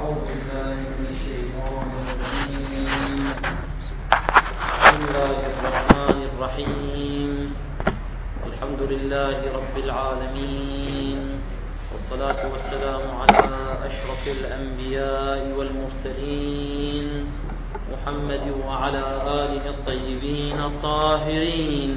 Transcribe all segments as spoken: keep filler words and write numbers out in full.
أعوذ بالله من الشيطان الرجيم. بسم الله الرحمن الرحيم. الحمد لله رب العالمين، والصلاة والسلام على أشرف الأنبياء والمرسلين محمد وعلى آله الطيبين الطاهرين.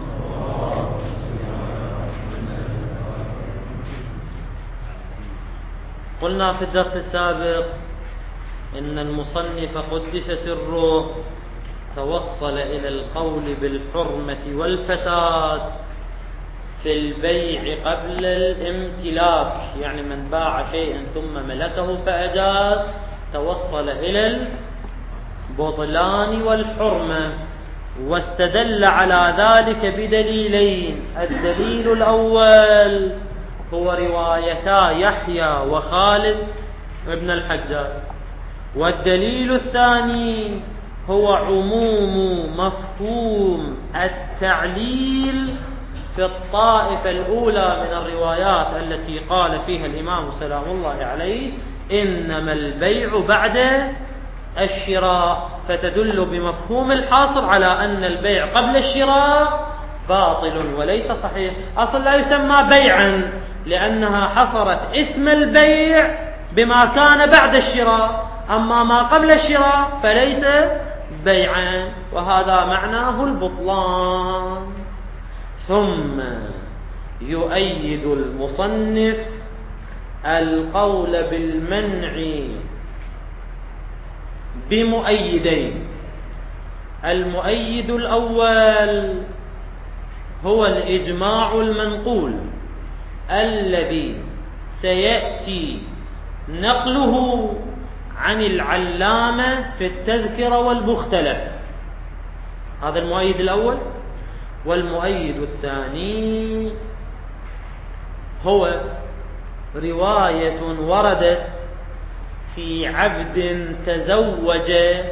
قلنا في الدرس السابق إن المصنف قدس سره توصل إلى القول بالحرمة والفساد في البيع قبل الامتلاك، يعني من باع شيئا ثم ملكه فأجاز، توصل إلى البطلان والحرمة، واستدل على ذلك بدليلين. الدليل الأول هو روايتا يحيى وخالد ابن الحجاج، والدليل الثاني هو عموم مفهوم التعليل في الطائفة الأولى من الروايات التي قال فيها الإمام سلام الله عليه إنما البيع بعد الشراء، فتدل بمفهوم الحاصر على أن البيع قبل الشراء باطل وليس صحيح. أصلا لا يسمى بيعا لأنها حصرت اسم البيع بما كان بعد الشراء، أما ما قبل الشراء فليس بيعا، وهذا معناه البطلان. ثم يؤيد المصنف القول بالمنع بمؤيدين. المؤيد الأول هو الإجماع المنقول الذي سيأتي نقله عن العلامة في التذكرة والمختلف، هذا المؤيد الأول. والمؤيد الثاني هو رواية وردت في عبد تزوج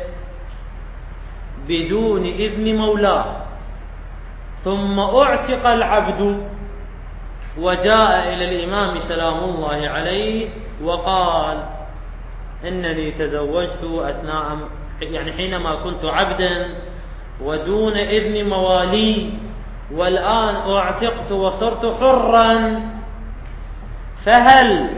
بدون إذن مولاه ثم أعتق العبد وجاء إلى الإمام سلام الله عليه وقال إنني تزوجت أثناء يعني حينما كنت عبدا ودون إذن موالي، والآن أعتقت وصرت حرا، فهل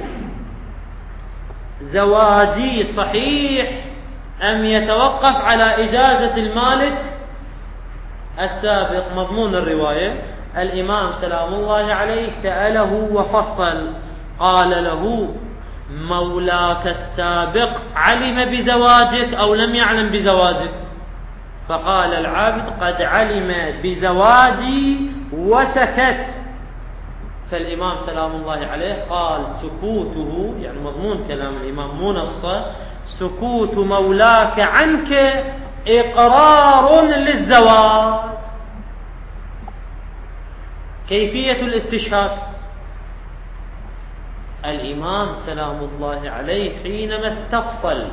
زواجي صحيح أم يتوقف على إجازة المالك السابق؟ مضمون الرواية الإمام سلام الله عليه سأله وفصل، قال له مولاك السابق علم بزواجك أو لم يعلم بزواجك؟ فقال العبد قد علم بزواجي وسكت. فالإمام سلام الله عليه قال سكوته، يعني مضمون كلام الإمام مو نصه، سكوت مولاك عنك إقرار للزواج. كيفية الاستشهاد؟ الإمام سلام الله عليه حينما استفصل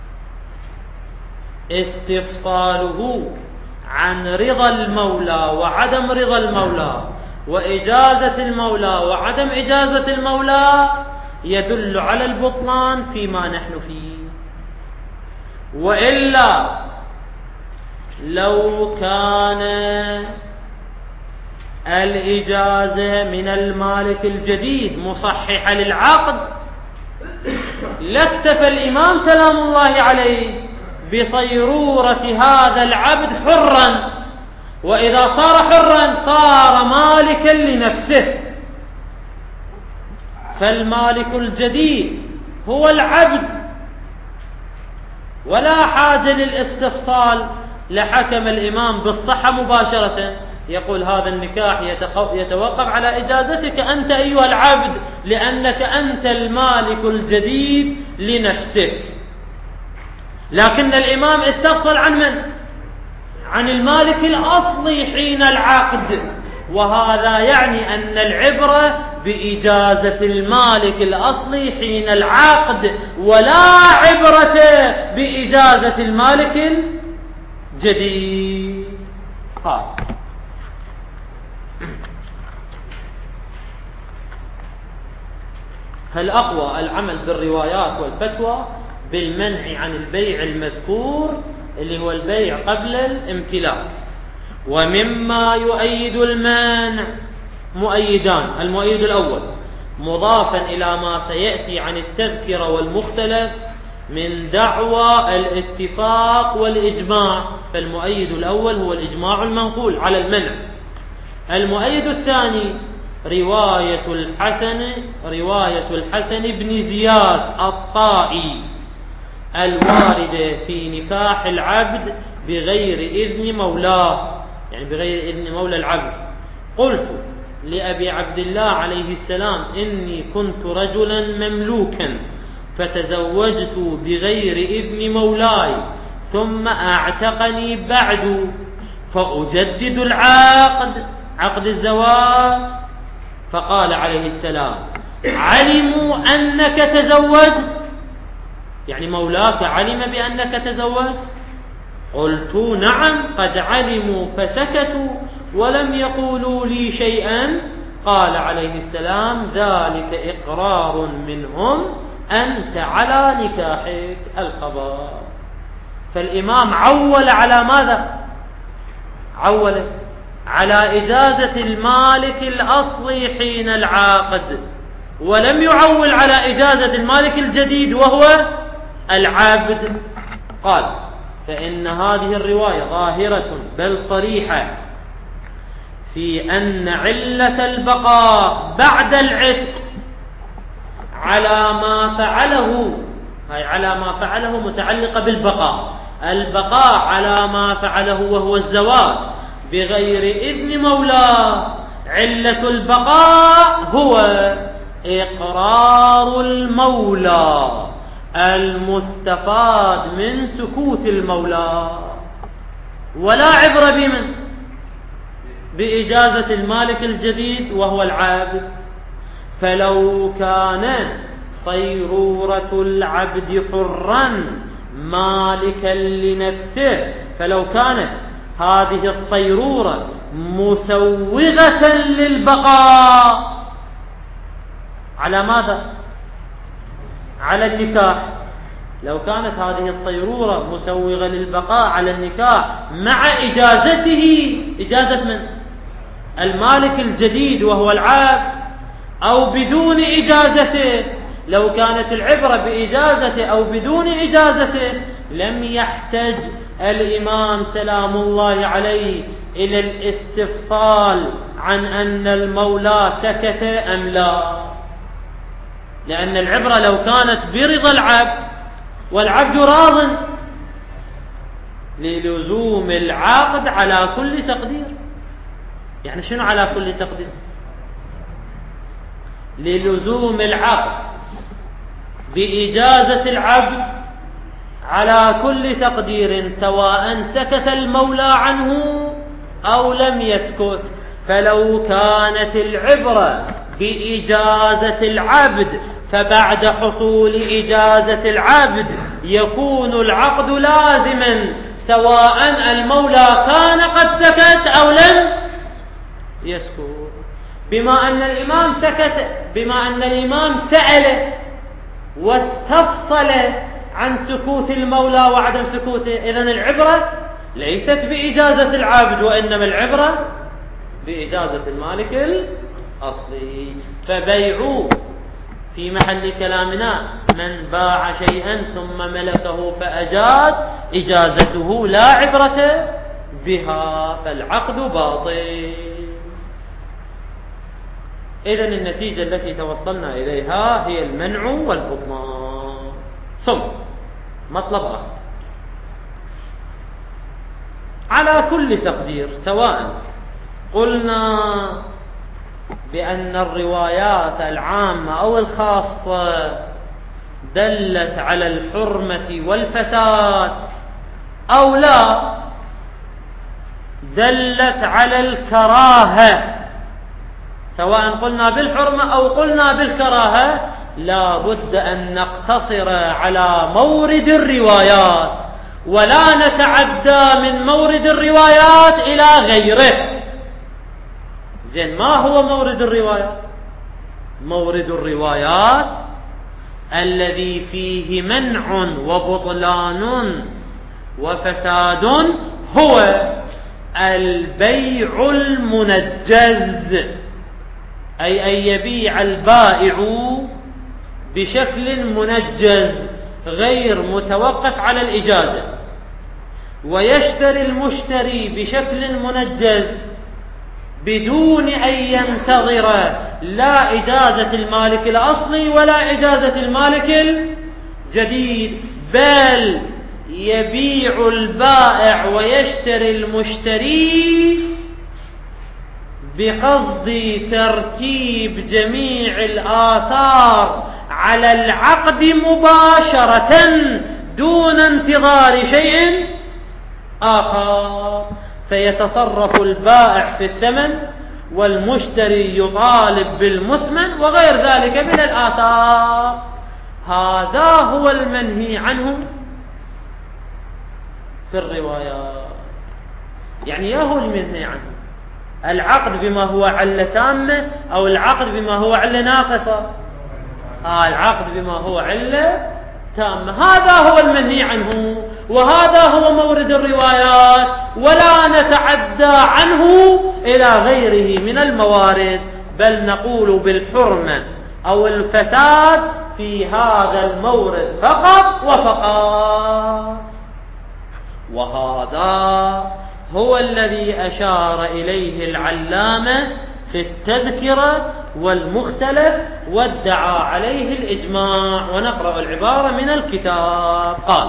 استفصاله عن رضا المولى وعدم رضا المولى وإجازة المولى وعدم إجازة المولى يدل على البطلان فيما نحن فيه. وإلا لو كان الإجازة من المالك الجديد مصححة للعقد لاكتفى الإمام سلام الله عليه بصيرورة هذا العبد حرا، وإذا صار حرا صار مالكا لنفسه، فالمالك الجديد هو العبد، ولا حاجة للاستفصال. لحكم الإمام بالصحة مباشرة، يقول هذا النكاح يتوقف على إجازتك أنت أيها العبد لأنك أنت المالك الجديد لنفسك. لكن الإمام استفصل عن من؟ عن المالك الأصلي حين العقد، وهذا يعني أن العبرة بإجازة المالك الأصلي حين العقد، ولا عبرة بإجازة المالك الجديد. قال هل أقوى العمل بالروايات والفتوى بالمنع عن البيع المذكور اللي هو البيع قبل الامتلاك. ومما يؤيد المانع مؤيدان: المؤيد الأول مضافا إلى ما سيأتي عن التذكرة والمختلف من دعوى الاتفاق والإجماع، فالمؤيد الأول هو الإجماع المنقول على المنع. المؤيد الثاني رواية الحسن رواية الحسن بن زياد الطائي الواردة في نكاح العبد بغير إذن مولاه، يعني بغير إذن مولى العبد. قلت لأبي عبد الله عليه السلام: إني كنت رجلا مملوكا فتزوجت بغير إذن مولاي ثم أعتقني بعد، فأجدد العقد عقد الزواج. فقال عليه السلام: علموا أنك تزوجت، يعني مولاك علم بأنك تزوجت؟ قلت: نعم قد علموا فسكتوا ولم يقولوا لي شيئا. قال عليه السلام: ذلك إقرار منهم أنت على نكاحك. الخبر. فالإمام عول على ماذا؟ عول على إجازة المالك الأصلي حين العقد، ولم يعول على إجازة المالك الجديد وهو العبد. قال: فإن هذه الرواية ظاهرة بل صريحة في أن علة البقاء بعد العتق على ما فعله، هي على ما فعله متعلقة بالبقاء، البقاء على ما فعله وهو الزواج بغير إذن مولاه. علة البقاء هو إقرار المولى المستفاد من سكوت المولى، ولا عبرة بمن بإجازة المالك الجديد وهو العبد. فلو كان صيرورة العبد حرا مالكا لنفسه، فلو كانت هذه الصيرورة مسوغة للبقاء على ماذا؟ على النكاح. لو كانت هذه الصيرورة مسوغة للبقاء على النكاح مع إجازته، إجازة من؟ المالك الجديد وهو العبد، أو بدون إجازته. لو كانت العبرة بإجازته أو بدون إجازته لم يحتج الإمام سلام الله عليه إلى الاستفصال عن أن المولى سكت أم لا، لأن العبرة لو كانت برضا العبد والعبد راض للزوم العقد على كل تقدير. يعني شنو على كل تقدير؟ للزوم العقد بإجازة العبد على كل تقدير، سواء سكت المولى عنه أو لم يسكت. فلو كانت العبرة بإجازة العبد فبعد حصول إجازة العبد يكون العقد لازما، سواء المولى كان قد سكت أو لم يسكت. بما أن الإمام سكت، بما أن الإمام سأل واستفصل عن سكوت المولى وعدم سكوته، إذن العبرة ليست بإجازة العبد، وإنما العبرة بإجازة المالك الأصلي. فبيعوا في محل كلامنا من باع شيئا ثم ملكه فأجاز، إجازته لا عبرة بها، فالعقد باطل. إذن النتيجة التي توصلنا إليها هي المنع والبطلان. ثم مطلب آخر على كل تقدير، سواء قلنا بأن الروايات العامة أو الخاصة دلت على الحرمة والفساد أو لا دلت على الكراهة، سواء قلنا بالحرمة أو قلنا بالكراهة، لا بد أن نقتصر على مورد الروايات ولا نتعدى من مورد الروايات إلى غيره. زين، ما هو مورد الروايات؟ مورد الروايات الذي فيه منع وبطلان وفساد هو البيع المنجز، أي أن يبيع البائع بشكل منجز غير متوقف على الإجازة، ويشتري المشتري بشكل منجز بدون أن ينتظر لا إجازة المالك الأصلي ولا إجازة المالك الجديد، بل يبيع البائع ويشتري المشتري بقصد ترتيب جميع الآثار على العقد مباشرة دون انتظار شيء آخر، فيتصرف البائع في الثمن والمشتري يطالب بالمثمن وغير ذلك من الآثار. هذا هو المنهي عنه في الروايات. يعني يا هو المنهي عنه العقد بما هو علة تامة أو العقد بما هو علة ناقصة؟ آه العقد بما هو علة تامة، هذا هو المنهي عنه، وهذا هو مورد الروايات، ولا نتعدى عنه إلى غيره من الموارد، بل نقول بالحرمة أو الفساد في هذا المورد فقط وفقط. وهذا هو الذي أشار إليه العلامة في التذكرة والمختلف وادعى عليه الإجماع. ونقرأ العبارة من الكتاب. قال: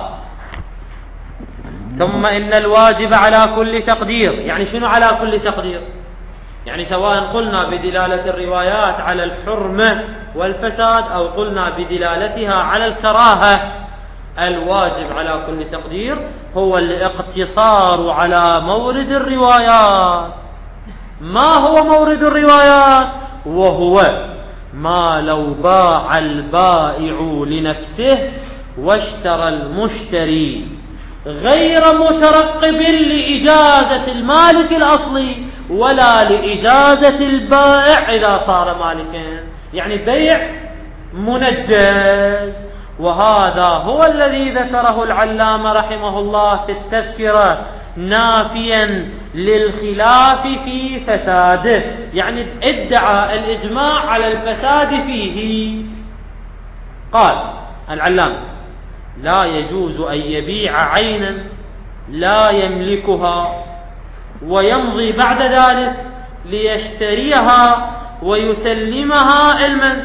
ثم إن الواجب على كل تقدير. يعني شنو على كل تقدير؟ يعني سواء قلنا بدلالة الروايات على الحرمة والفساد أو قلنا بدلالتها على الكراهة، الواجب على كل تقدير هو الاقتصار على مورد الروايات. ما هو مورد الروايات؟ وهو ما لو باع البائع لنفسه واشترى المشتري غير مترقب لإجازة المالك الأصلي ولا لإجازة البائع إذا صار مالكا، يعني بيع منجز. وهذا هو الذي ذكره العلامة رحمه الله في التذكرة نافيا للخلاف في فساده، يعني ادعى الإجماع على الفساد فيه. قال العلامة: لا يجوز أن يبيع عينا لا يملكها ويمضي بعد ذلك ليشتريها ويسلمها علما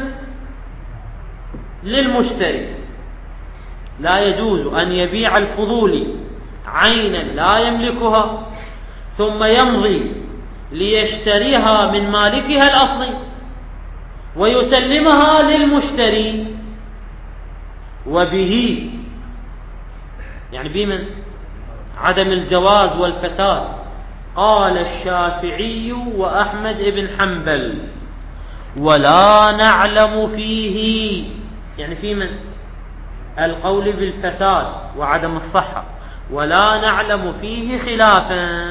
للمشتري. لا يجوز أن يبيع الفضولي عينا لا يملكها ثم يمضي ليشتريها من مالكها الأصلي ويسلمها للمشتري، وبه يعني بمن عدم الجواز والفساد قال الشافعي وأحمد بن حنبل، ولا نعلم فيه يعني في من القول بالفساد وعدم الصحة، ولا نعلم فيه خلافا.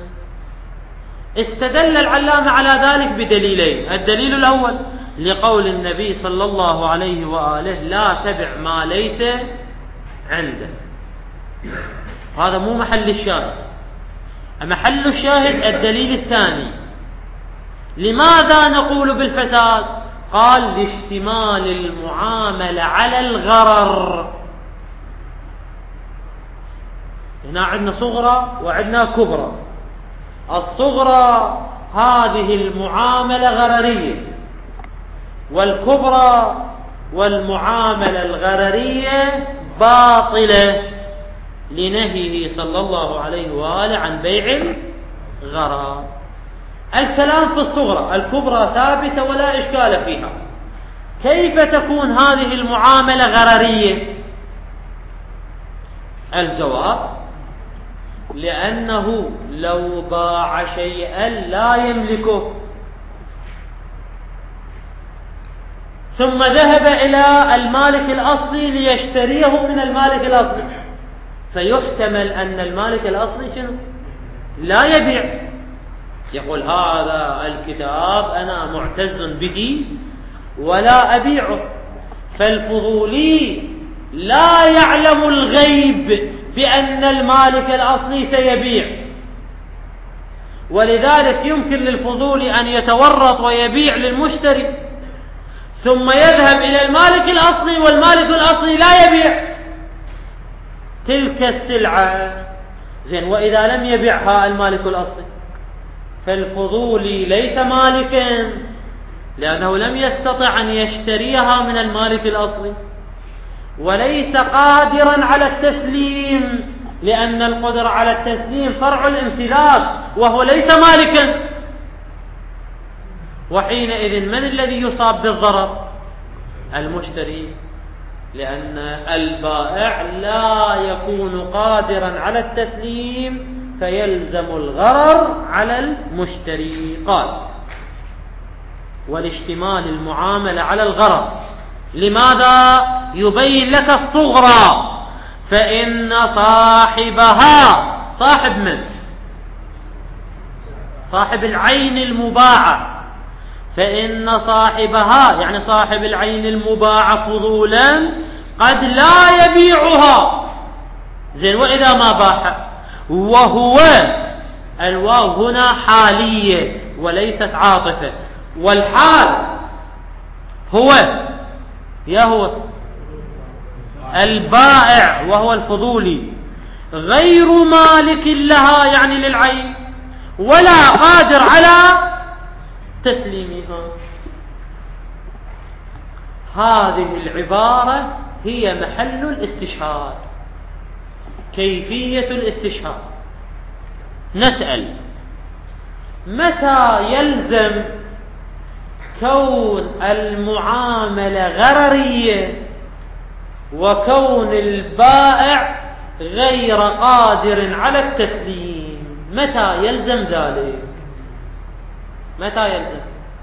استدل العلامة على ذلك بدليلين. الدليل الأول لقول النبي صلى الله عليه وآله: لا تبع ما ليس عنده. هذا مو محل الشاهد. محل الشاهد الدليل الثاني. لماذا نقول بالفساد؟ قال: لاشتمال المعاملة على الغرر. هنا عندنا صغرى وعندنا كبرى. الصغرى هذه المعاملة غررية، والكبرى والمعاملة الغررية باطلة لنهيه صلى الله عليه وآله عن بيع الغرر. الكلام في الصغرى، الكبرى ثابتة ولا إشكال فيها. كيف تكون هذه المعاملة غررية؟ الجواب: لأنه لو باع شيئا لا يملكه ثم ذهب إلى المالك الأصلي ليشتريه من المالك الأصلي، فيحتمل أن المالك الأصلي شنو؟ لا يبيع، يقول: هذا الكتاب أنا معتز به ولا أبيعه. فالفضولي لا يعلم الغيب بأن المالك الأصلي سيبيع، ولذلك يمكن للفضولي أن يتورط ويبيع للمشتري ثم يذهب إلى المالك الأصلي والمالك الأصلي لا يبيع تلك السلعة. زين، وإذا لم يبيعها المالك الأصلي فالفضولي ليس مالكا، لأنه لم يستطع أن يشتريها من المالك الأصلي، وليس قادرا على التسليم، لأن القدرة على التسليم فرع الامتلاك وهو ليس مالكا. وحينئذ من الذي يصاب بالضرر؟ المشتري، لأن البائع لا يكون قادرا على التسليم فيلزم الغرر على المشتري. قال: والاشتمال المعاملة على الغرر. لماذا؟ يبين لك الصغرى. فإن صاحبها، صاحب من؟ صاحب العين المباعة. فإن صاحبها يعني صاحب العين المباعة فضولا قد لا يبيعها. زين، وإذا ما باع وهو، الواو هنا حالية وليست عاطفة، والحال هو يا هو البائع وهو الفضولي غير مالك لها يعني للعين، ولا قادر على تسليمها. هذه العبارة هي محل الاستشهاد. كيفية الاستشهاد؟ نسأل: متى يلزم كون المعاملة غررية وكون البائع غير قادر على التسليم؟ متى يلزم ذلك؟ متى يلزم؟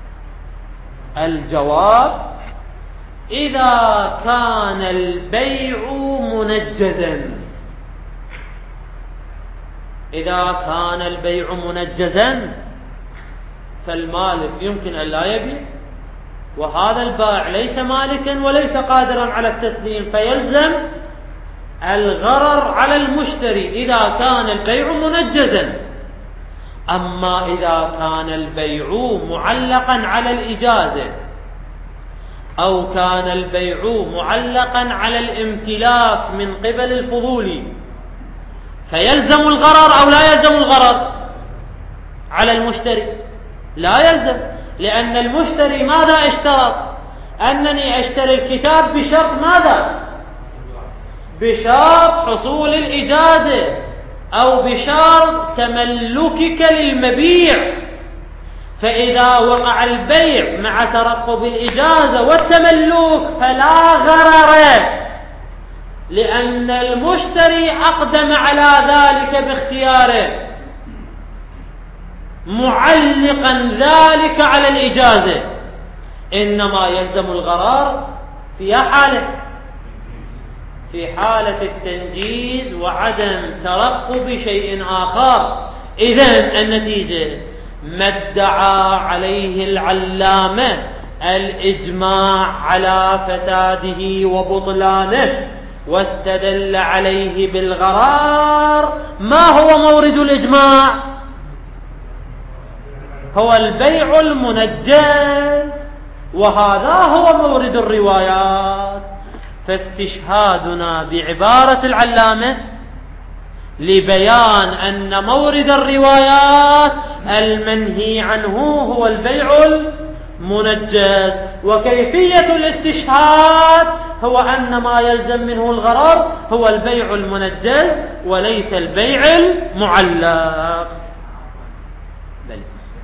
الجواب: إذا كان البيع منجزا. إذا كان البيع منجزا فالمالك يمكن أن لا يبيع، وهذا البائع ليس مالكا وليس قادرا على التسليم، فيلزم الغرر على المشتري إذا كان البيع منجزا. أما إذا كان البيع معلقا على الإجازة أو كان البيع معلقا على الامتلاك من قبل الفضولي فيلزم الغرر أو لا يلزم الغرر على المشتري؟ لا يلزم، لأن المشتري ماذا اشترط؟ أنني أشتري الكتاب بشرط ماذا؟ بشرط حصول الإجازة أو بشرط تملكك للمبيع. فإذا وقع البيع مع ترقب الإجازة والتملك فلا غرر، لأن المشتري أقدم على ذلك باختياره معلقا ذلك على الإجازة. إنما يلزم الغرار في حالة في حالة التنجيز وعدم ترقب شيء آخر. إذن النتيجة: ما ادعى عليه العلامة الإجماع على فساده وبطلانه واستدل عليه بالغرار، ما هو مورد الإجماع؟ هو البيع المنجز، وهذا هو مورد الروايات. فاستشهادنا بعبارة العلامة لبيان أن مورد الروايات المنهي عنه هو البيع المنجز. وكيفية الاستشهاد هو أن ما يلزم منه الغرر هو البيع المنجز وليس البيع المعلق. بل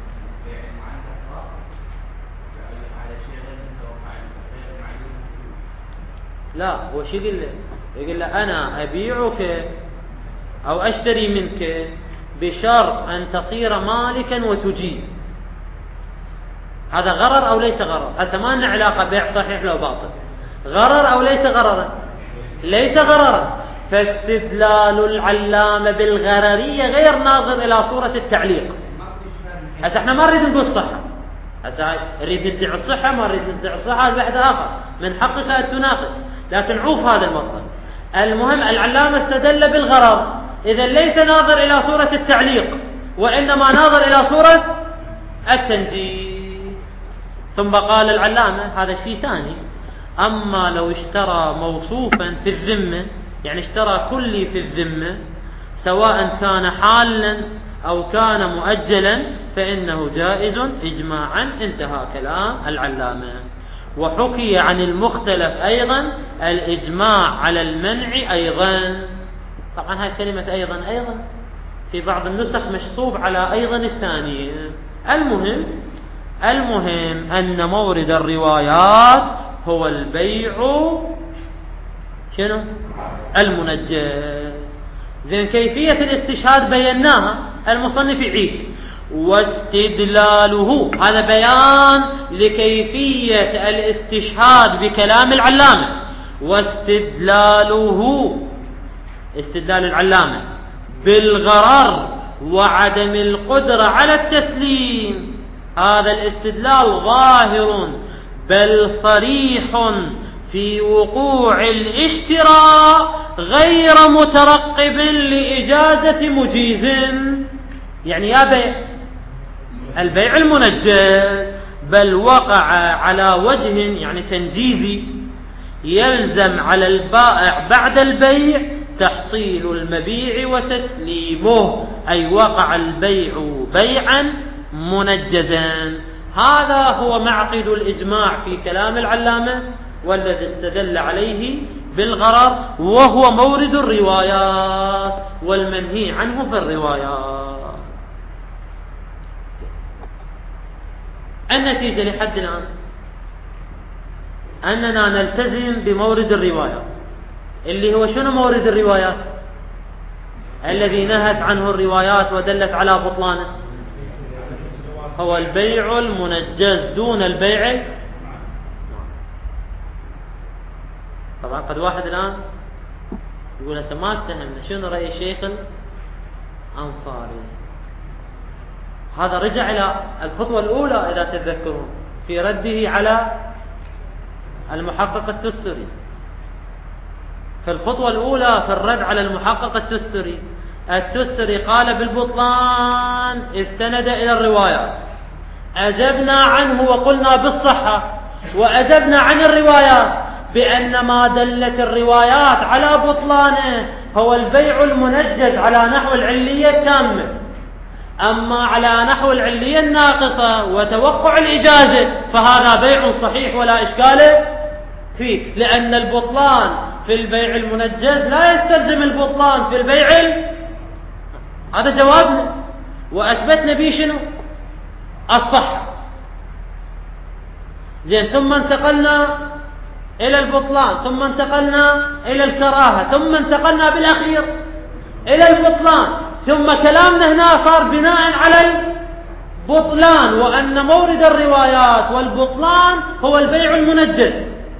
لا، هو شو يقول له؟ يقول له أنا أبيعك أو أشتري منك بشرط أن تصير مالكا وتجيز. هذا غرر أو ليس غرر؟ هذا ما لنا علاقة بيع صحيح لو باطل. غرر أو ليس غررا؟ ليس غررا. فاستدلال العلامة بالغررية غير ناظر إلى صورة التعليق. هسه احنا ما نريد نقول صحة، هسه نريد ندعي الصحة ما نريد ندعي الصحة هذا بحث آخر، من حقك أن تناقش، لكن عوف هذا المطلب. المهم العلامة استدل بالغرض، إذا ليس ناظر إلى صورة التعليق وإنما ناظر إلى صورة التنجيز. ثم قال العلامة هذا شيء ثاني، أما لو اشترى موصوفا في الذمة، يعني اشترى كلي في الذمة سواء كان حالا أو كان مؤجلا فإنه جائز إجماعا. انتهى كلام العلامة. وحكي عن المختلف أيضا الإجماع على المنع أيضا. طبعا هاي كلمة أيضا أيضا في بعض النسخ مشصوب على أيضا الثانية. المهم المهم أن مورد الروايات هو البيع شنو المنجز. زين كيفية الاستشهاد بيناها، المصنف يعيد واستدلاله، هذا بيان لكيفية الاستشهاد بكلام العلامة. واستدلاله استدلال العلامة بالغرر وعدم القدرة على التسليم، هذا الاستدلال ظاهر بل صريح في وقوع الاشتراء غير مترقب لإجازة مجيز. يعني يا بيع البيع المنجز بل وقع على وجه يعني تنجيزي، يلزم على البائع بعد البيع تحصيل المبيع وتسليمه، أي وقع البيع بيعا منجزا. هذا هو معقد الإجماع في كلام العلامة والذي استدل عليه بالغرر، وهو مورد الروايات والمنهي عنه في الروايات. النتيجة لحد الآن أننا نلتزم بمورد الروايات، اللي هو شنو مورد الروايات الذي نهت عنه الروايات ودلت على بطلانه؟ هو البيع المنجز دون البيع. طبعا قد واحد الآن يقول هسه ما اتهمنا، شنو رأي الشيخ الأنصاري؟ هذا رجع إلى الخطوة الأولى إذا تتذكرون في رده على المحقق التستري. في الخطوة الأولى في الرد على المحقق التستري، التستري قال بالبطلان استند إلى الروايات، أجبنا عنه وقلنا بالصحة، وأجبنا عن الروايات بأن ما دلت الروايات على بطلانه هو البيع المنجز على نحو العلية التامة، أما على نحو العلية الناقصة وتوقع الإجازة فهذا بيع صحيح ولا إشكال فيه، لأن البطلان في البيع المنجز لا يستلزم البطلان في البيع ال... هذا جوابنا وأثبتنا به شنو؟ الصحة. زين ثم انتقلنا إلى البطلان، ثم انتقلنا إلى الكراهة، ثم انتقلنا بالأخير إلى البطلان، ثم كلامنا هنا صار بناء على البطلان وأن مورد الروايات والبطلان هو البيع المنجز.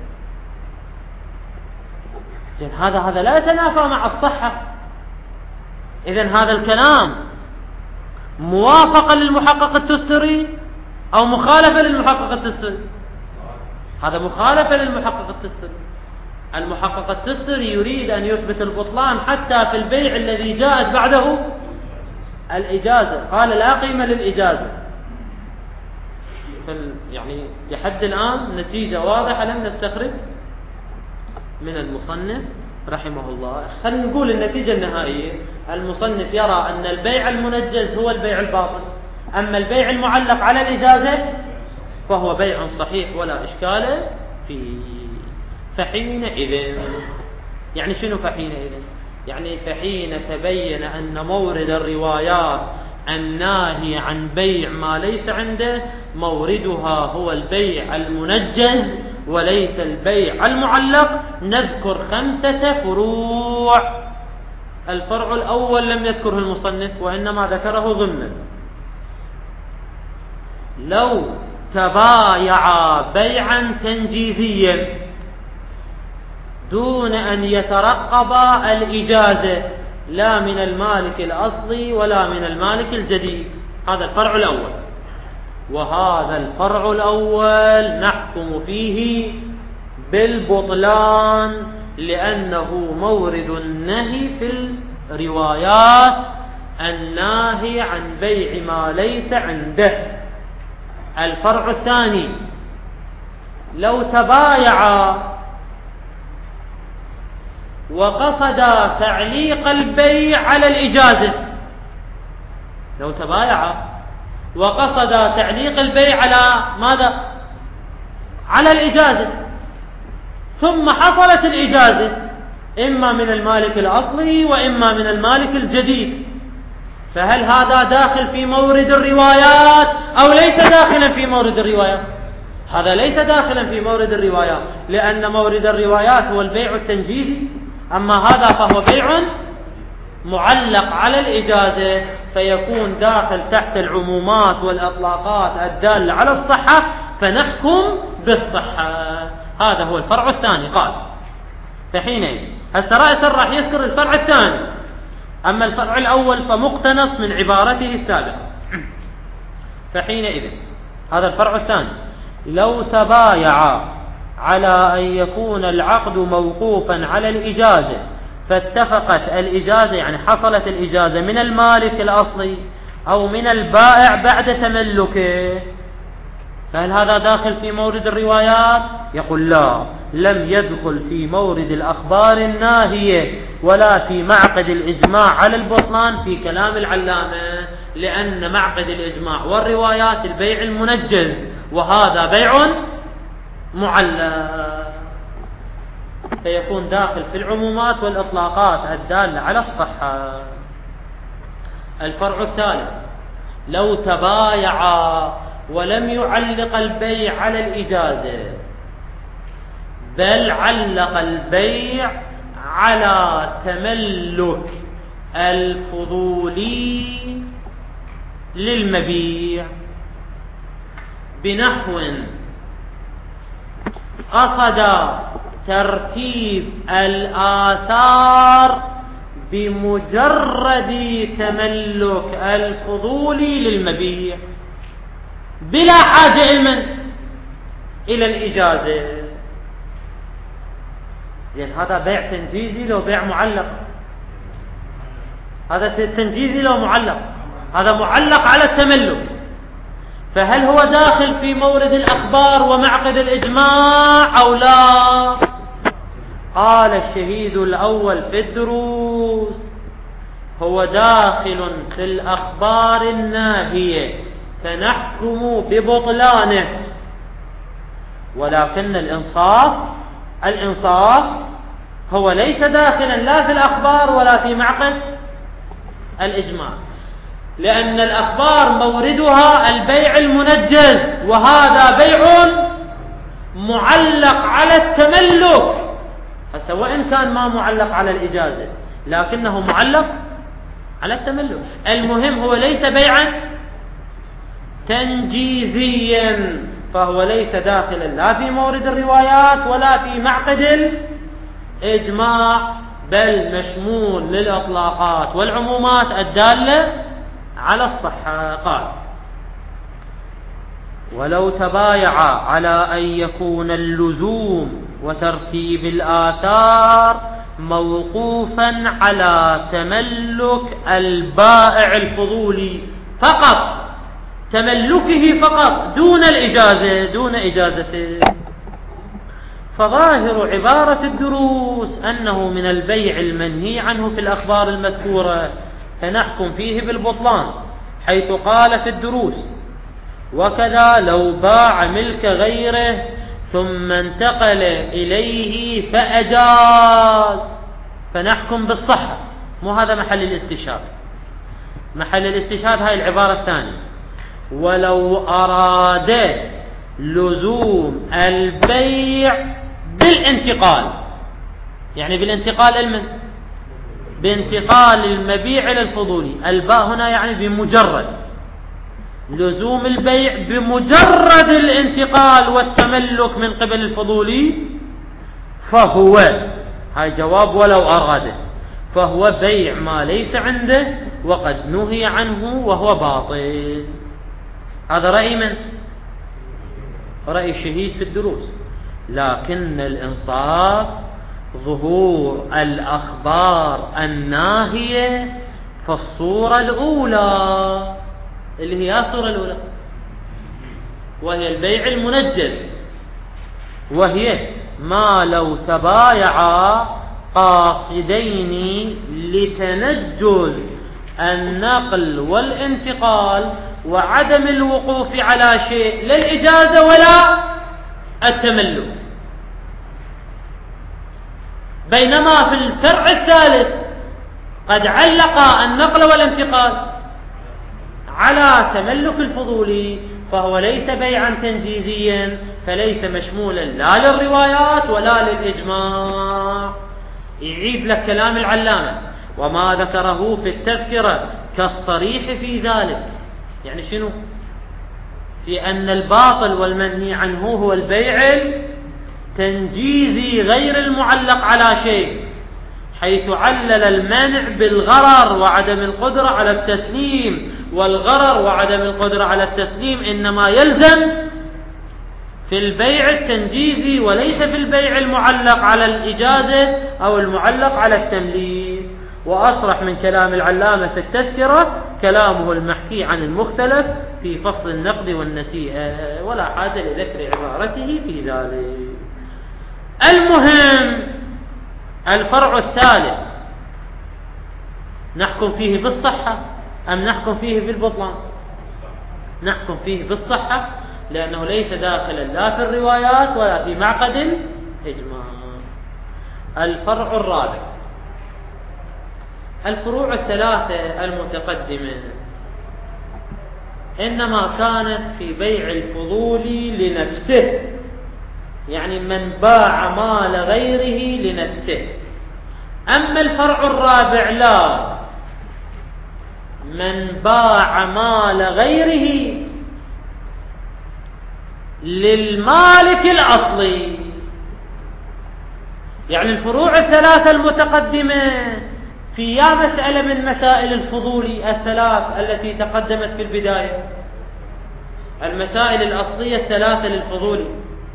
زين هذا هذا لا يتنافى مع الصحة. إذن هذا الكلام موافقة للمحقق التستري أو مخالفة للمحقق التستري؟ هذا مخالفة للمحقق التستري. المحقق التستري يريد أن يثبت البطلان حتى في البيع الذي جاءت بعده الإجازة، قال لا قيمة للإجازة. يعني لحد الآن نتيجة واضحة لم نستخرج من المصنف رحمه الله. خلينا نقول النتيجة النهائية، المصنف يرى أن البيع المنجز هو البيع الباطل، أما البيع المعلق على الإجازة فهو بيع صحيح ولا إشكال فيه. فحينئذ يعني شنو فحينئذ؟ يعني فحين تبين أن مورد الروايات الناهي عن بيع ما ليس عنده موردها هو البيع المنجز وليس البيع المعلق، نذكر خمسة فروع. الفرع الأول لم يذكره المصنف وإنما ذكره ضمنا. لو تبايعا بيعا تنجيزيا دون أن يترقبا الإجازة لا من المالك الأصلي ولا من المالك الجديد، هذا الفرع الأول. وهذا الفرع الأول نحكم فيه بالبطلان لأنه مورد النهي في الروايات الناهي عن بيع ما ليس عنده. الفرع الثاني لو تبايع وقصد تعليق البيع على الإجازة، لو تبايع وقصد تعليق البيع على ماذا؟ على الإجازة، ثم حصلت الإجازة إما من المالك الأصلي وإما من المالك الجديد، فهل هذا داخل في مورد الروايات أو ليس داخلا في مورد الروايات؟ هذا ليس داخلا في مورد الروايات، لأن مورد الروايات هو البيع التنجيزي، أما هذا فهو بيع معلق على الإجازة، فيكون داخل تحت العمومات والإطلاقات الدالة على الصحة، فنحكم بالصحة. هذا هو الفرع الثاني. قال فحينئذ السرائسر راح يذكر الفرع الثاني، أما الفرع الأول فمقتنص من عبارته السابقة. فحينئذ هذا الفرع الثاني لو تبايع على أن يكون العقد موقوفا على الإجازة، فاتفقت الإجازة يعني حصلت الإجازة من المالك الأصلي أو من البائع بعد تملكه، فهل هذا داخل في مورد الروايات؟ يقول لا، لم يدخل في مورد الأخبار الناهية ولا في معقد الإجماع على البطلان في كلام العلامة، لأن معقد الإجماع والروايات البيع المنجز، وهذا بيع معلق، فيكون داخل في العمومات والإطلاقات الدالة على الصحة. الفرع الثالث لو تبايع ولم يعلق البيع على الإجازة، بل علق البيع على تملك الفضولي للمبيع، بنحو قصد ترتيب الآثار بمجرد تملك الفضولي للمبيع بلا حاجة إلمن إلى الإجازة. زين هذا بيع تنجيزي لو بيع معلق؟ هذا تنجيزي لو معلق؟ هذا معلق على التملك، فهل هو داخل في مورد الأخبار ومعقد الإجماع أو لا؟ قال الشهيد الأول في الدروس هو داخل في الأخبار الناهية، فنحكم ببطلانه، ولكن الإنصاف الإنصاف هو ليس داخلا لا في الأخبار ولا في معقد الإجماع، لأن الأخبار موردها البيع المنجز، وهذا بيع معلق على التملك، فسواء كان ما معلق على الإجازة لكنه معلق على التملك، المهم هو ليس بيعا تنجيزيا، فهو ليس داخلا لا في مورد الروايات ولا في معقد الإجماع، بل مشمول للإطلاقات والعمومات الدالة على الصحة. قال ولو تبايع على أن يكون اللزوم وترتيب الآثار موقوفا على تملك البائع الفضولي فقط، تملكه فقط دون الإجازة دون إجازته، فظاهر عبارة الدروس أنه من البيع المنهي عنه في الأخبار المذكورة، فنحكم فيه بالبطلان، حيث قال في الدروس وكذا لو باع ملك غيره ثم انتقل إليه فأجاز، فنحكم بالصحة. مو هذا محل الاستشهاد، محل الاستشهاد هاي العبارة الثانية. ولو أراد لزوم البيع بالانتقال، يعني بالانتقال المن بانتقال المبيع إلى الفضولي، الباء هنا يعني بمجرد لزوم البيع بمجرد الانتقال والتملك من قبل الفضولي، فهو هاي جواب ولو أراد، فهو بيع ما ليس عنده وقد نهي عنه وهو باطل. هذا رأي من؟ رأي شهيد في الدروس. لكن الإنصاف ظهور الأخبار الناهية في الصورة الأولى اللي هي الصورة الأولى، وهي البيع المنجز، وهي ما لو تبايعا قاصدين لتنجز النقل والانتقال وعدم الوقوف على شيء لا الإجازة ولا التملك. بينما في الفرع الثالث قد علق النقل والانتقال على تملك الفضولي، فهو ليس بيعا تنجيزيا، فليس مشمولا لا للروايات ولا للإجماع. يعيد لك كلام العلامة: وما ذكره في التذكرة كالصريح في ذلك. يعني شنو؟ في أن الباطل والمنهي عنه هو البيع التنجيزي غير المعلق على شيء، حيث علل المنع بالغرر وعدم القدرة على التسليم، والغرر وعدم القدرة على التسليم إنما يلزم في البيع التنجيزي وليس في البيع المعلق على الإجازة أو المعلق على التمليك. وأصرح من كلام العلامة في التذكرة كلامه المحكي عن المختلف في فصل النقد والنسيئة، ولا حاجة لذكر عبارته في ذلك. المهم الفرع الثالث نحكم فيه بالصحة أم نحكم فيه بالبطلان؟ نحكم فيه بالصحة، لأنه ليس داخلا لا في الروايات ولا في معقد الإجماع. الفرع الرابع: الفروع الثلاثة المتقدمة إنما كانت في بيع الفضول لنفسه، يعني من باع مال غيره لنفسه. أما الفرع الرابع لا، من باع مال غيره للمالك الأصلي. يعني الفروع الثلاثة المتقدمة في يا مسألة من مسائل الفضول الثلاث التي تقدمت في البداية، المسائل الأصلية الثلاثة للفضول.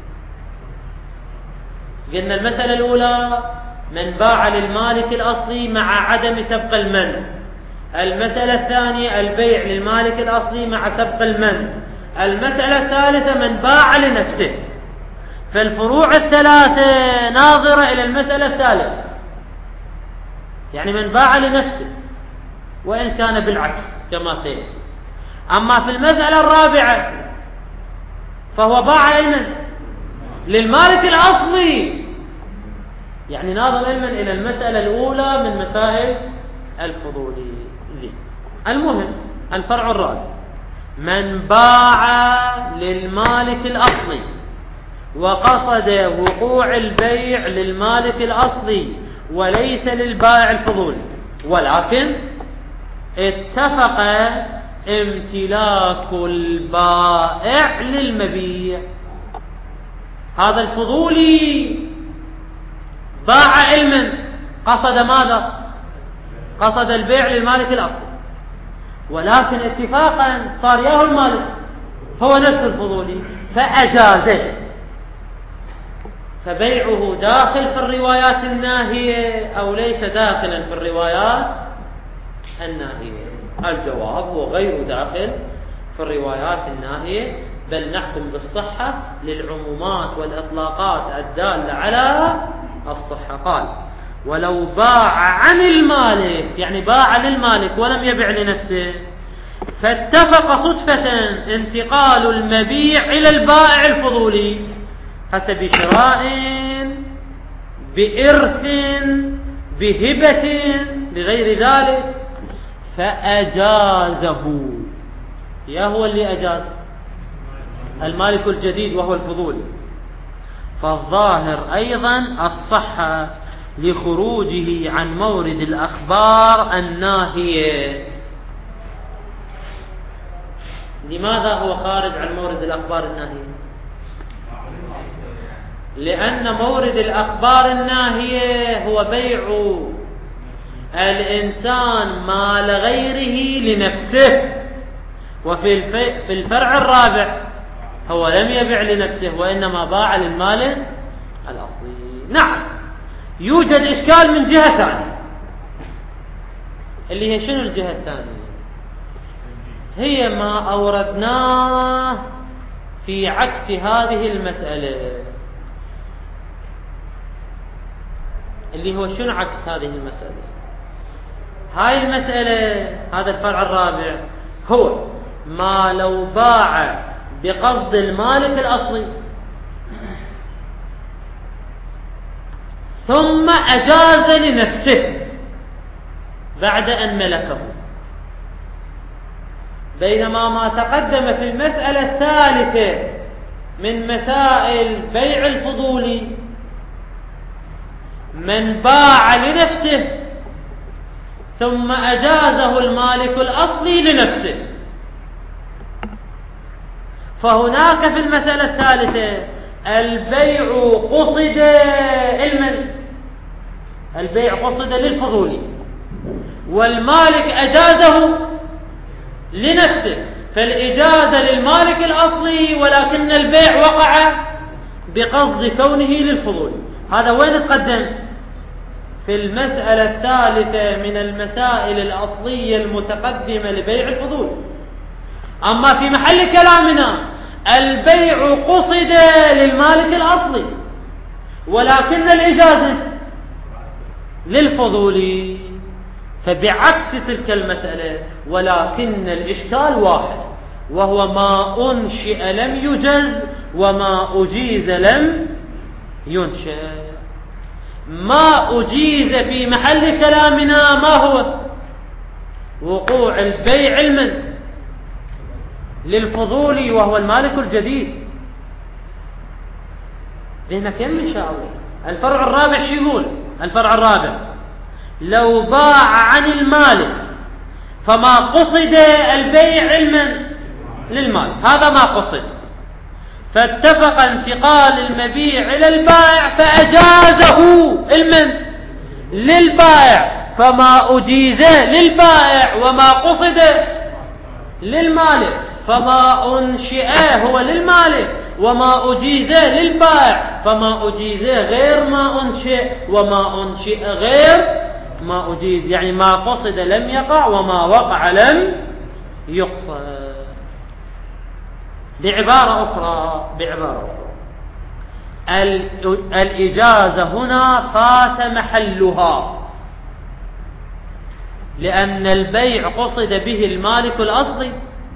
قلنا المسألة الأولى من باع للمالك الأصلي مع عدم سبق المنع. المسألة الثانية البيع للمالك الأصلي مع سبق المنع. المسألة الثالثة من باع لنفسه. فالفروع الثلاثة ناظرة إلى المسألة الثالثة، يعني من باع لنفسه، وإن كان بالعكس كما سيأتي. أما في المسألة الرابعة فهو باع لمن؟ للمالك الأصلي، يعني ناظر علما إلى المسألة الأولى من مسائل الفضول. المهم الفرع الرابع: من باع للمالك الأصلي وقصد وقوع البيع للمالك الأصلي وليس للبائع الفضولي، ولكن اتفق امتلاك البائع للمبيع. هذا الفضولي باع علما، قصد ماذا؟ قصد البيع للمالك الأصلي، ولكن اتفاقا صار ياه المالك هو نفس الفضولي فأجازه، فبيعه داخل في الروايات الناهية أو ليس داخلا في الروايات الناهية؟ الجواب هو غير داخل في الروايات الناهية، بل نحكم بالصحة للعمومات والإطلاقات الدالة على الصحة. قال: ولو باع عن المالك، يعني باع للمالك ولم يبع لنفسه، فاتفق صدفة انتقال المبيع إلى البائع الفضولي حسب شراء، بإرث، بهبة، بغير ذلك، فأجازه. يا هو اللي أجاز المالك الجديد وهو الفضولي. فالظاهر أيضا الصحة لخروجه عن مورد الأخبار الناهية. لماذا هو خارج عن مورد الأخبار الناهية؟ لأن مورد الأخبار الناهية هو بيع الإنسان مال غيره لنفسه، وفي في الفرع الرابع هو لم يبع لنفسه وإنما باع للمالك الأصلي. نعم يوجد إشكال من جهة ثانية، اللي هي شنو الجهة الثانية؟ هي ما أوردناه في عكس هذه المسألة، اللي هو شنو عكس هذه المسألة؟ هاي المسألة، هذا الفرع الرابع، هو ما لو باع بقصد المالك الأصلي ثم أجاز لنفسه بعد أن ملكه، بينما ما تقدم في المسألة الثالثة من مسائل بيع الفضولي من باع لنفسه ثم أجازه المالك الأصلي لنفسه، فهناك في المسألة الثالثة البيع قصد المن البيع قصد للفضولي والمالك أجازه لنفسه، فالإجازة للمالك الأصلي ولكن البيع وقع بقصد كونه للفضولي. هذا وين تقدم؟ في المسألة الثالثة من المسائل الأصلية المتقدمة لبيع الفضول. أما في محل كلامنا البيع قصد للمالك الأصلي ولكن الإجازة للفضولي، فبعكس تلك المسألة ولكن الإشكال واحد، وهو ما أنشئ لم يجز وما أجيز لم ينشئ. ما أجيز في محل كلامنا ما هو؟ وقوع البيع المن للفضولي وهو المالك الجديد. ذهنك يم إن شاء الله. الفرع الرابع شو يقول؟ الفرع الرابع لو باع عن المالك فما قصد البيع المن للمال، هذا ما قصد، فاتفق انتقال المبيع إلى البائع فأجازه المن للبائع، فما أجيز للبائع وما قصد للمالك، فما أنشئ هو للمالك وما أجيز للبائع، فما أجيز غير ما أنشئ وما أنشئ غير ما أجيز، يعني ما قصد لم يقع وما وقع لم يقصد. بعبارة أخرى بعبارة أخرى الإجازة هنا فات محلها، لأن البيع قصد به المالك الأصلي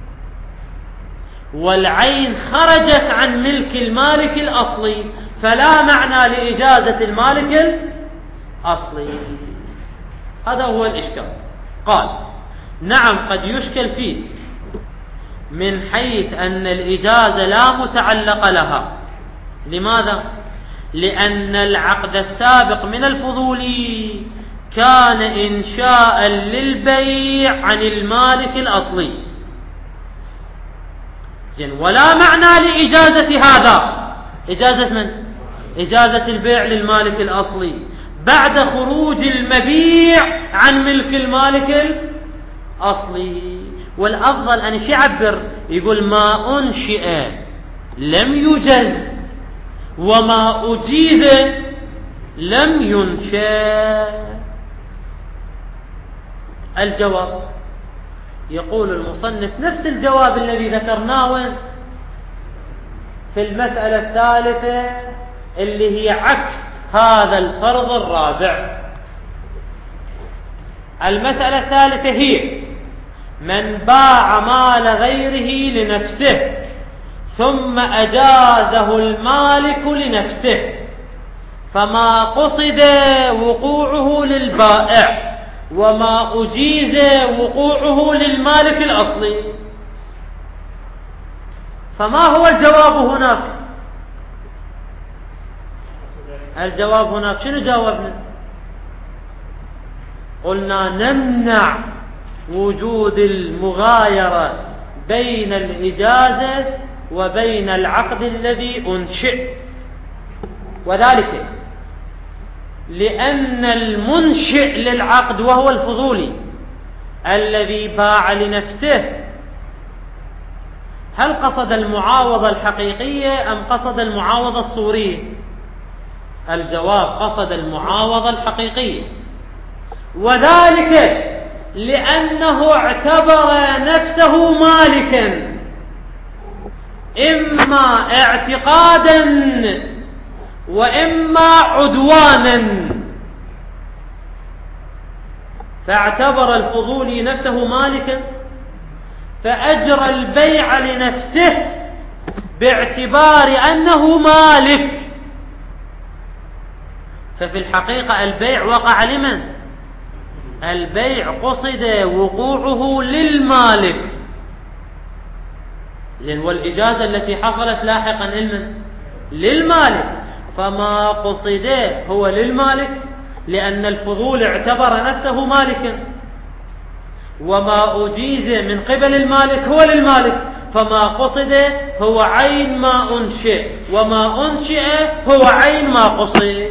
والعين خرجت عن ملك المالك الأصلي، فلا معنى لإجازة المالك الأصلي. هذا هو الإشكال. قال نعم قد يشكل فيه من حيث أن الإجازة لا متعلق لها. لماذا؟ لأن العقد السابق من الفضولي كان إنشاء للبيع عن المالك الأصلي، ولا معنى لإجازة هذا. إجازة من؟ إجازة البيع للمالك الأصلي بعد خروج المبيع عن ملك المالك الأصلي. والأفضل أن يعبر يقول ما أنشئ لم يجز وما أجيز لم ينشأ. الجواب يقول المصنف نفس الجواب الذي ذكرناه في المسألة الثالثة اللي هي عكس هذا الفرض الرابع. المسألة الثالثة هي من باع مال غيره لنفسه ثم أجازه المالك لنفسه، فما قصد وقوعه للبائع وما أجيز وقوعه للمالك الأصلي. فما هو الجواب هناك؟ الجواب هناك شنو جاوبنا؟ قلنا نمنع وجود المغايرة بين الإجازة وبين العقد الذي أنشئ، وذلك لأن المنشئ للعقد وهو الفضولي الذي باع لنفسه هل قصد المعاوضة الحقيقية أم قصد المعاوضة الصورية؟ الجواب قصد المعاوضة الحقيقية، وذلك لأنه اعتبر نفسه مالكا إما اعتقادا وإما عدوانا، فاعتبر الفضولي نفسه مالكا فأجرى البيع لنفسه باعتبار أنه مالك، ففي الحقيقة البيع وقع لمن؟ البيع قصد وقوعه للمالك، زين، والإجازة التي حصلت لاحقا لمن؟ للمالك، فما قصده هو للمالك لأن الفضول اعتبر نفسه مالكا، وما أجيز من قبل المالك هو للمالك، فما قصده هو عين ما أنشئ، وما أنشئ هو عين ما قصد.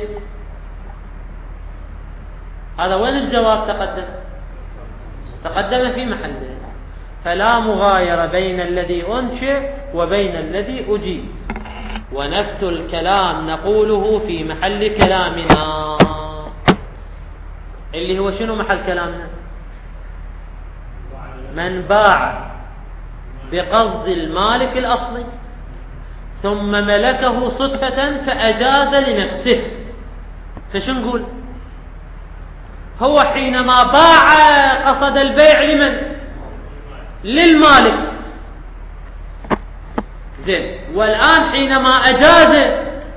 هذا وين الجواب تقدم؟ تقدم في محله، فلا مغايرة بين الذي أنشئ وبين الذي أجيب، ونفس الكلام نقوله في محل كلامنا، اللي هو شنو محل كلامنا؟ من باع بقصد المالك الأصلي ثم ملكه صدفة فأجاز لنفسه، فشو نقول؟ هو حينما باع قصد البيع لمن؟ للمالك، زين، والآن حينما أجاز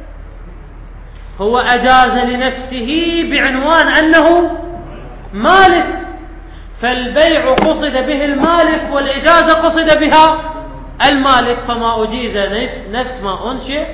هو أجاز لنفسه بعنوان أنه مالك، فالبيع قصد به المالك والإجازة قصد بها المالك، فما أجيز نفس, نفس ما أنشئ،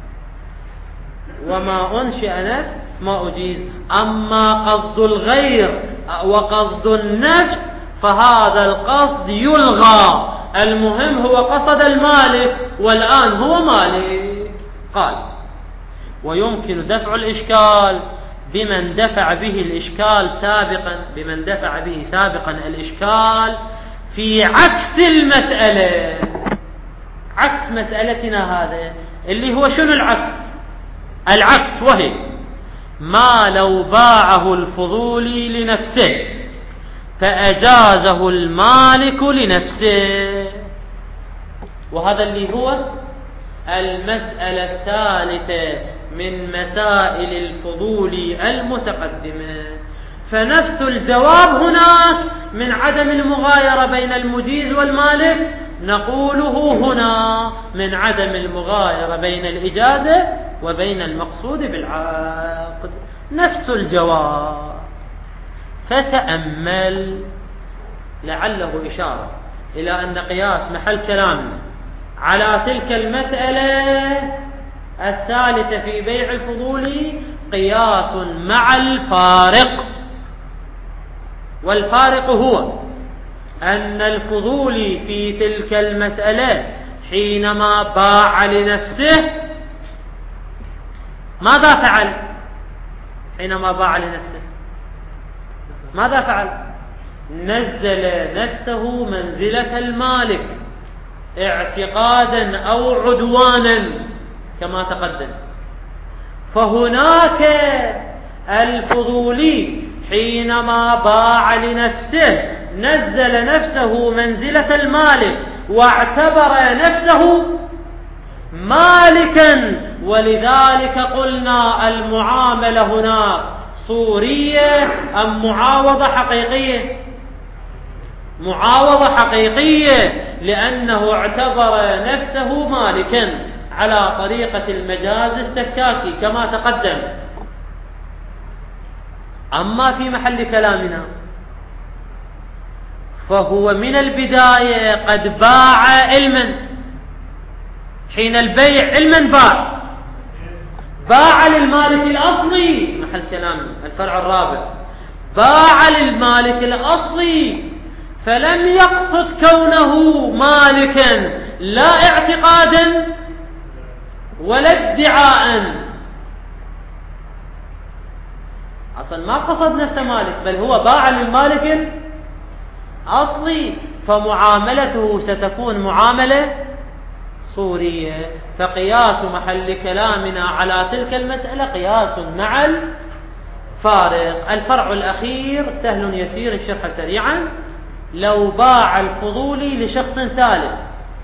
وما أنشئ نفس ما أجيز. أما قصد الغير وقصد النفس فهذا القصد يلغى، المهم هو قصد المالك والآن هو مالك. قال: ويمكن دفع الإشكال بمن دفع به الإشكال سابقا بمن دفع به سابقا الإشكال في عكس المسألة، عكس مسألتنا هذا اللي هو شنو العكس؟ العكس وهي ما لو باعه الفضولي لنفسه فأجازه المالك لنفسه، وهذا اللي هو المسألة الثالثة من مسائل الفضول المتقدمة. فنفس الجواب هناك من عدم المغايرة بين المجيز والمالك نقوله هنا من عدم المغايرة بين الإجازة وبين المقصود بالعقد، نفس الجواب. فتأمل، لعله إشارة إلى أن قياس محل كلامنا على تلك المسألة الثالثة في بيع الفضول قياس مع الفارق، والفارق هو أن الفضول في تلك المسألة حينما باع لنفسه ماذا فعل؟ حينما باع لنفسه ماذا فعل؟ نزل نفسه منزلة المالك اعتقادا أو عدوانا كما تقدم. فهناك الفضولي حينما باع لنفسه نزل نفسه منزلة المالك واعتبر نفسه مالكا، ولذلك قلنا المعاملة هنا صورية أم معاوضة حقيقية؟ معاوضة حقيقية، لأنه اعتبر نفسه مالكا على طريقة المجاز السكاكي كما تقدم. أما في محل كلامنا فهو من البداية قد باع علما، حين البيع علما باع باع للمالك الأصلي، محل كلامنا الفرع الرابع، باع للمالك الأصلي فلم يقصد كونه مالكا لا اعتقادا ولا ادعاء، أصلا ما قصد نفسه مالك، بل هو باع للمالك الأصلي، فمعاملته ستكون معاملة صورية. فقياس محل كلامنا على تلك المسألة قياس مع الفارق. الفرع الأخير سهل يسير الشرح سريعا. لو باع الفضولي لشخص ثالث،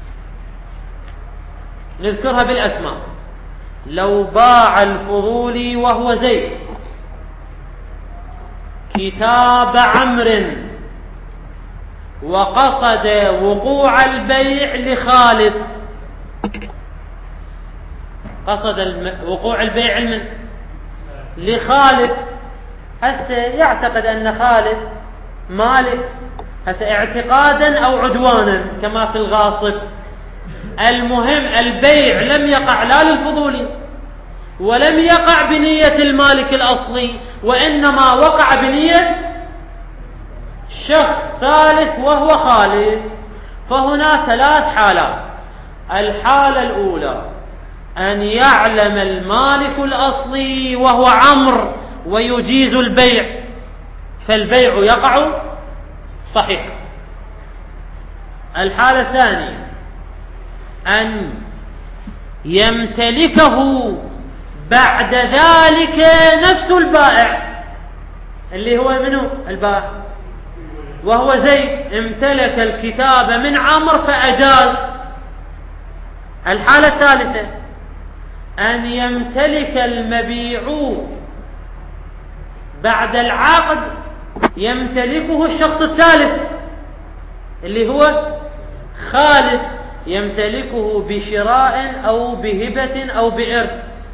نذكرها بالأسماء. لو باع الفضولي وهو زيد كتاب عمرو وقصد وقوع البيع لخالد، قصد الم... وقوع البيع من لخالد، هسه يعتقد أن خالد مالك، هسه اعتقادا أو عدوانا كما في الغاصب. المهم البيع لم يقع لا للفضولي ولم يقع بنية المالك الأصلي، وإنما وقع بنية شخص ثالث وهو خالد. فهنا ثلاث حالات. الحالة الأولى أن يعلم المالك الأصلي وهو عمرو ويجيز البيع، فالبيع يقع صحيح. الحالة الثانية أن يمتلكه بعد ذلك نفس البائع اللي هو منه البائع وهو زيد، امتلك الكتاب من عمرو فأجاز. الحالة الثالثة أن يمتلك المبيع بعد العقد، يمتلكه الشخص الثالث اللي هو خالد، يمتلكه بشراء أو بهبة أو بإرث.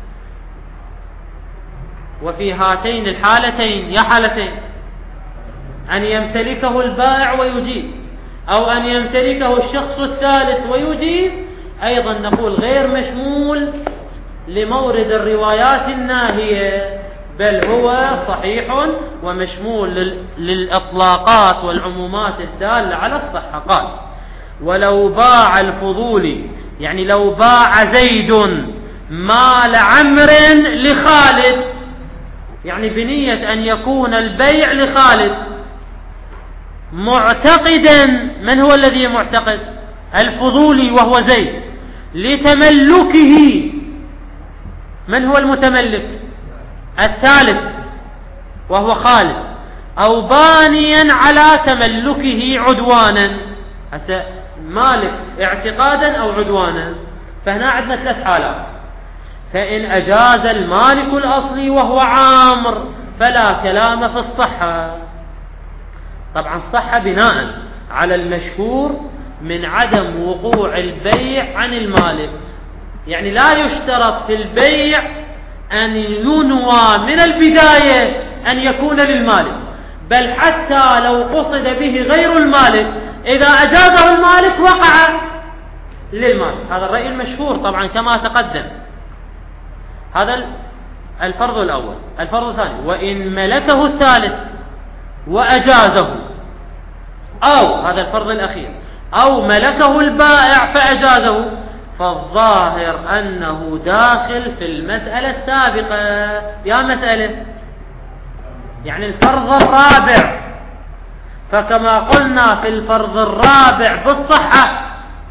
وفي هاتين الحالتين يا حالتين أن يمتلكه البائع ويجيز، أو أن يمتلكه الشخص الثالث ويجيز، أيضا نقول غير مشمول لمورد الروايات الناهية، بل هو صحيح ومشمول للإطلاقات والعمومات الدالة على الصحة. قال ولو باع الفضولي، يعني لو باع زيد مال عمرو لخالد، يعني بنية أن يكون البيع لخالد، معتقدا، من هو الذي معتقد؟ الفضولي وهو زيد، لتملكه، من هو المتملك؟ الثالث وهو خالد، أو بانيا على تملكه عدوانا، مالك اعتقادا أو عدوانا. فهنا عندنا ثلاث حالات. فإن أجاز المالك الأصلي وهو عامر فلا كلام في الصحة. طبعا الصحة بناء على المشهور من عدم وقوع البيع عن المالك، يعني لا يشترط في البيع أن ينوى من البداية أن يكون للمالك، بل حتى لو قصد به غير المالك إذا أجازه المالك وقع للمالك. هذا الرأي المشهور طبعا كما تقدم. هذا الفرض الأول. الفرض الثاني وإن ملكه الثالث وأجازه، أو هذا الفرض الأخير، أو ملكه البائع فأجازه، فالظاهر أنه داخل في المسألة السابقة. يا مسألة يعني الفرض الرابع. فكما قلنا في الفرض الرابع بالصحة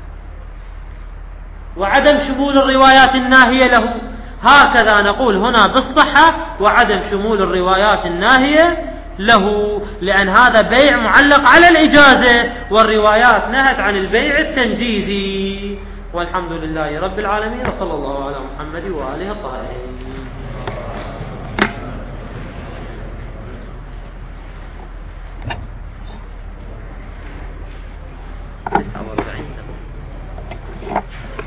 وعدم شمول الروايات الناهية له، هكذا نقول هنا بالصحة وعدم شمول الروايات الناهية له، لأن هذا بيع معلق على الإجازة، والروايات نهت عن البيع التنجيزي. والحمد لله رب العالمين، وصلى الله على محمد وآله الطاهرين. تسعة وأربعين